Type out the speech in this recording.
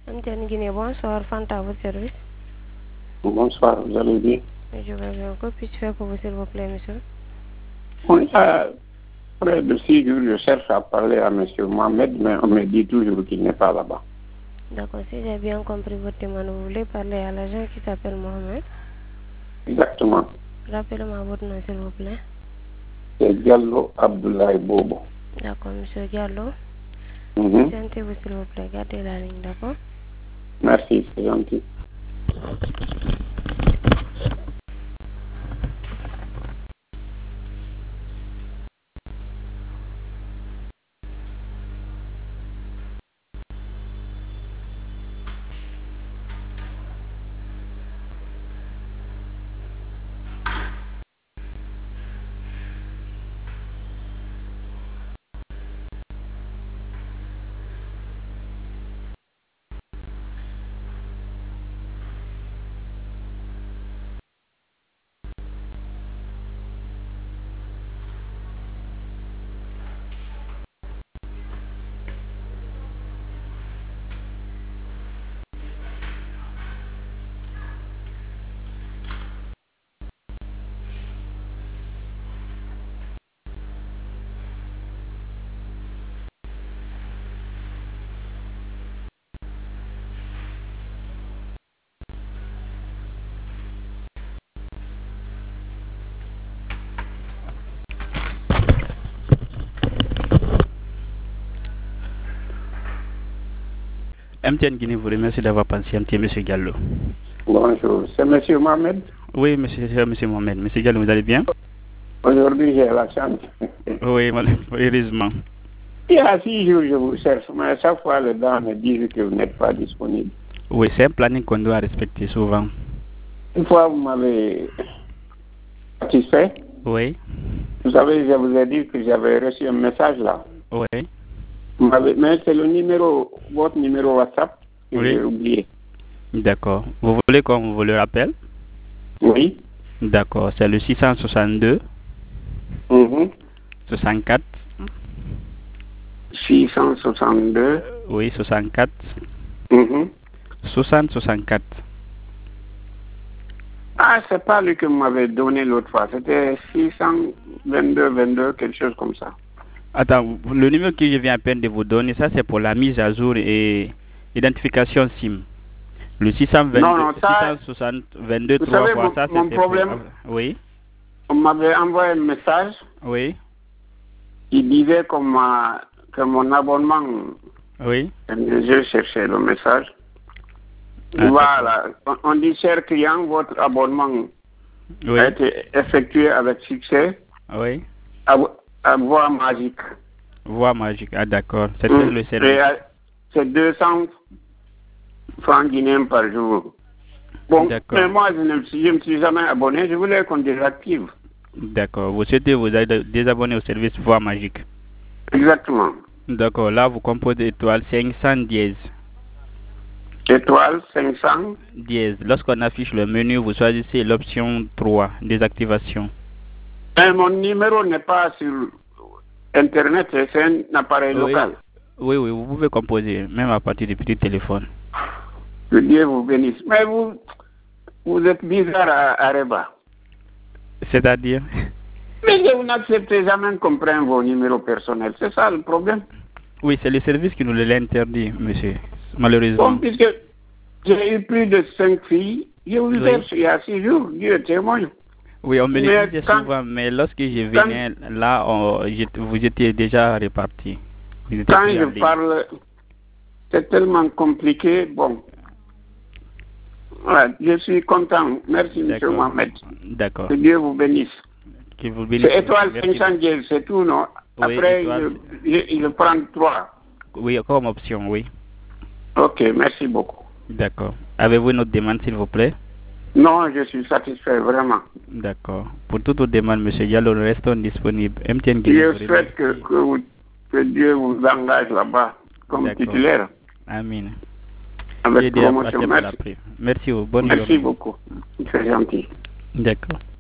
MTN Guinée, bonsoir, Fanta à votre service. Bonsoir, vous allez bien? Je vais bien. Que puis-je faire pour vous, s'il vous plaît, monsieur? Oui, après de 6 jours, je cherche à parler à M. Mohamed, mais on me dit toujours qu'il n'est pas là-bas. D'accord, si j'ai bien compris votre demande, vous voulez parler à l'agent qui s'appelle Mohamed. Exactement. Rappelez-moi votre nom, s'il vous plaît. C'est Diallo Abdoulaye Bobo. D'accord, monsieur Diallo. Sentez-vous, s'il vous plaît. Gardez la ligne, d'accord? Merci, c'est gentil. MTN Guinée vous remercie d'avoir patienté, M. Diallo. Bonjour, c'est M. Mohamed? Oui, monsieur Mohamed. M. Diallo, vous allez bien? Aujourd'hui, j'ai la chance. Oui, heureusement. Il y a 6 jours, je vous cherche, mais à chaque fois, les dents me disent que vous n'êtes pas disponible. Oui, c'est un planning qu'on doit respecter souvent. Une fois, vous m'avez satisfait. Oui. Vous savez, je vous ai dit que j'avais reçu un message là. Oui. Mais c'est le numéro, votre numéro WhatsApp que Oui. j'ai oublié. D'accord. Vous voulez qu'on vous le rappelle? Oui. D'accord. C'est le 662 64 662 oui, 64 60 64. Ah, c'est pas lui que vous m'avez donné l'autre fois. C'était 622 quelque chose comme ça. Attends, le numéro que je viens à peine de vous donner, ça c'est pour la mise à jour et identification SIM. Le 622, non, ça, 622 vous 3 savez, fois, ça mon c'était problème, pour... Oui. on m'avait envoyé un message. Oui. Il disait que mon abonnement... Oui. Je cherchais le message. Ah, voilà. On dit, cher client, votre abonnement a été effectué avec succès. Oui. À voix magique. Voix magique, ah d'accord. C'était le service. C'est 200 francs guinéens par jour. Bon, mais moi, je ne me suis jamais abonné. Je voulais qu'on désactive. D'accord. Vous souhaitez vous désabonner au service voix magique? Exactement. D'accord. Là, vous composez étoile 500 dièse. Étoile 500 dièse. Lorsqu'on affiche le menu, vous choisissez l'option 3, désactivation. Mon numéro n'est pas sur Internet, c'est un appareil local. Oui, vous pouvez composer, même à partir du petit téléphone. Que Dieu vous bénisse. Mais vous êtes bizarre à Reba. C'est-à-dire? Mais vous n'acceptez jamais qu'on prenne vos numéros personnels. C'est ça le problème. Oui, c'est le service qui nous l'interdit, monsieur. Malheureusement. Bon, puisque j'ai eu plus de 5 filles, je vous verse il y a 6 jours, Dieu témoigne. Oui, on me le disait souvent, mais lorsque je venais là, vous étiez déjà reparti. Quand je parle, c'est tellement compliqué. Bon, voilà, je suis content. Merci, M. Mohamed. D'accord. Que Dieu vous bénisse. Que vous bénisse. C'est étoile 500 dièse, c'est tout, non? Après, je prends 3. Oui, comme option, oui. Ok, merci beaucoup. D'accord. Avez-vous une autre demande, s'il vous plaît? Non, je suis satisfait, vraiment. D'accord. Pour toute autre demande, M. Diallo, nous restons disponibles. MTN Guinée. Je souhaite que Dieu vous engage là-bas comme titulaire. Amen. Avec promotion. Merci. Merci. Bonne journée. Merci beaucoup. C'est gentil. D'accord.